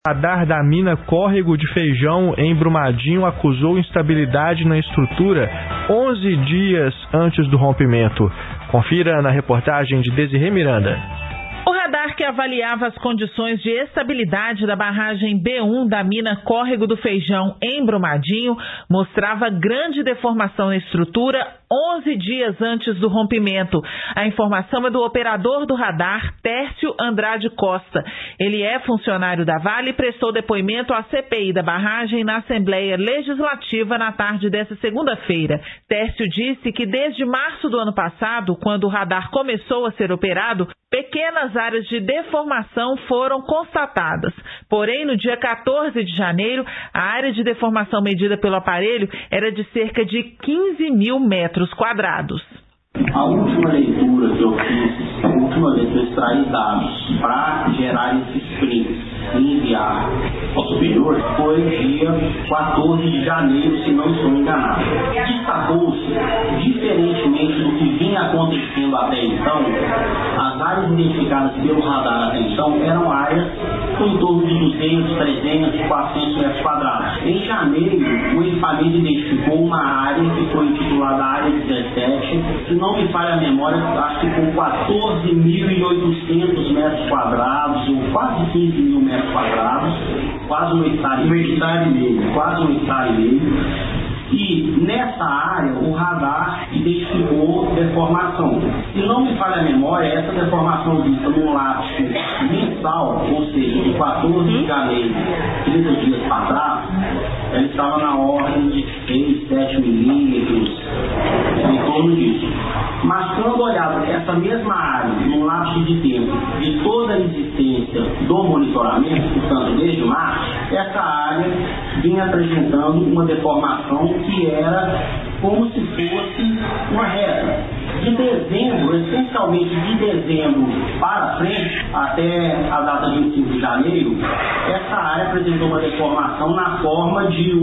O radar da mina Córrego de Feijão, em Brumadinho, acusou instabilidade na estrutura 11 dias antes do rompimento. Confira na reportagem de Desirê Miranda. O radar que avaliava as condições de estabilidade da barragem B1 da mina Córrego do Feijão, em Brumadinho, mostrava grande deformação na estrutura 11 dias antes do rompimento. A informação é do operador do radar, Tércio Andrade Costa. Ele é funcionário da Vale e prestou depoimento à CPI da barragem na Assembleia Legislativa na tarde desta segunda-feira. Tércio disse que desde março do ano passado, quando o radar começou a ser operado, pequenas áreas de deformação foram constatadas. Porém, no dia 14 de janeiro, a área de deformação medida pelo aparelho era de cerca de 15 mil metros quadrados. A última leitura que eu fiz, a última vez que eu extraí dados para gerar esses prints e enviar ao superior, foi dia 14 de janeiro, se não estou enganado. Destacou-se, diferentemente do que vinha acontecendo até então, as áreas identificadas pelo radar até então eram áreas com em torno de 200, 300, 400 metros quadrados. Em janeiro, o equipamento identificou uma área que foi intitulada Área 17, se não me falha a memória, acho que com 14.800 metros quadrados, ou quase 15 mil metros quadrados, quase um hectare e meio. E nessa área o radar identificou deformação. Se não me falha a memória, essa deformação vista num lapso mensal, ou seja, de 14 de janeiro, 30 dias para trás, ela estava na ordem de 6, 7 milímetros, em torno disso. Mas quando olhava essa mesma área, num lapso de tempo, de toda a existência do monitoramento, portanto desde março, essa área vinha apresentando uma deformação que era como se fosse uma reta. De dezembro, essencialmente de dezembro para frente, até a data de 25 de janeiro, essa área apresentou uma deformação na forma de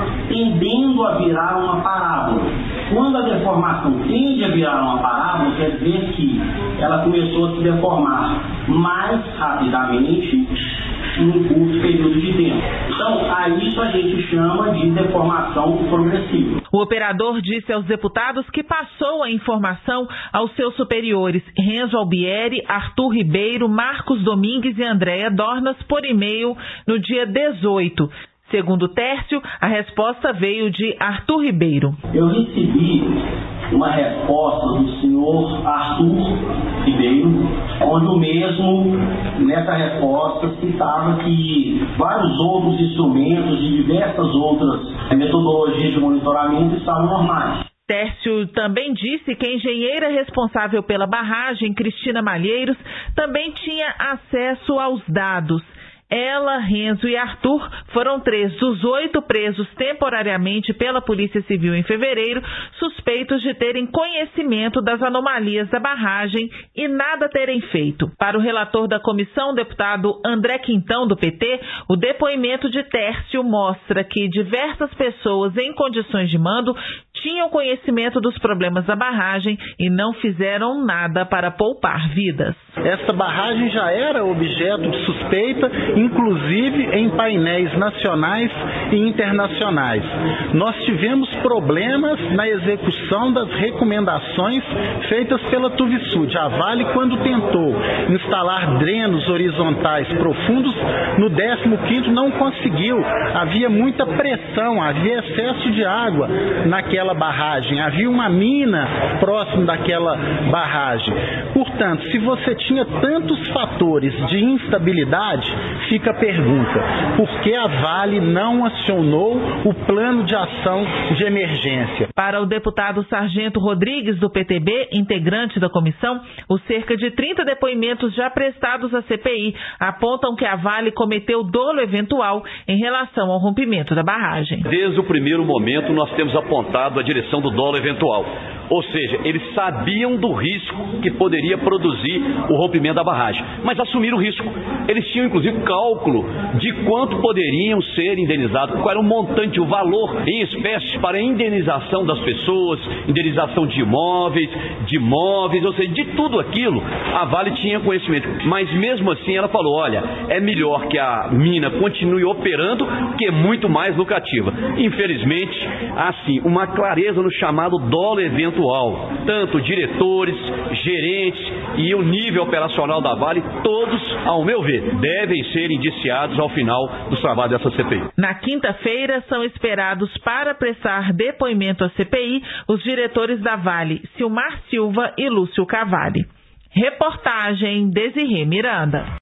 tendendo a virar uma parábola. Quando a deformação tende a virar uma parábola, quer dizer que ela começou a se deformar mais rapidamente em um curto período de tempo. Então, a isso a gente chama de deformação progressiva. O operador disse aos deputados que passou a informação aos seus superiores, Renzo Albieri, Arthur Ribeiro, Marcos Domingues e Andréa Dornas, por e-mail no dia 18. Segundo Tércio, a resposta veio de Arthur Ribeiro. Eu recebi uma resposta do senhor Arthur Ribeiro, onde o mesmo, nessa resposta, citava que vários outros instrumentos e diversas outras metodologias de monitoramento estavam normais. Tércio também disse que a engenheira responsável pela barragem, Cristina Malheiros, também tinha acesso aos dados. Ela, Renzo e Arthur foram 3 dos 8 presos temporariamente pela Polícia Civil em fevereiro, suspeitos de terem conhecimento das anomalias da barragem e nada terem feito. Para o relator da comissão, o deputado André Quintão, do PT, o depoimento de Tércio mostra que diversas pessoas em condições de mando tinham conhecimento dos problemas da barragem e não fizeram nada para poupar vidas. Essa barragem já era objeto de suspeita, inclusive em painéis nacionais e internacionais. Nós tivemos problemas na execução das recomendações feitas pela Tuvisud. A Vale, quando tentou instalar drenos horizontais profundos, no 15º não conseguiu. Havia muita pressão, havia excesso de água naquela barragem, havia uma mina próximo daquela barragem. Portanto, se você tinha tantos fatores de instabilidade, fica a pergunta: por que a Vale não acionou o plano de ação de emergência? Para o deputado Sargento Rodrigues, do PTB, integrante da comissão, os cerca de 30 depoimentos já prestados à CPI apontam que a Vale cometeu dolo eventual em relação ao rompimento da barragem. Desde o primeiro momento, nós temos apontado a direção do dolo eventual. Ou seja, eles sabiam do risco que poderia produzir o rompimento da barragem, mas assumiram o risco. Eles tinham, inclusive, cálculo de quanto poderiam ser indenizados, qual era o montante, o valor em espécies para a indenização das pessoas, indenização de imóveis, ou seja, de tudo aquilo, a Vale tinha conhecimento. Mas mesmo assim ela falou, olha, é melhor que a mina continue operando, que é muito mais lucrativa. Infelizmente, assim, uma clareza no chamado dolo eventual. Tanto diretores, gerentes e o nível operacional da Vale, todos, ao meu ver, devem ser indiciados ao final dos trabalhos dessa CPI. Na quinta-feira, são esperados para prestar depoimento à CPI os diretores da Vale, Silmar Silva e Lúcio Cavalli. Reportagem Desirê Miranda.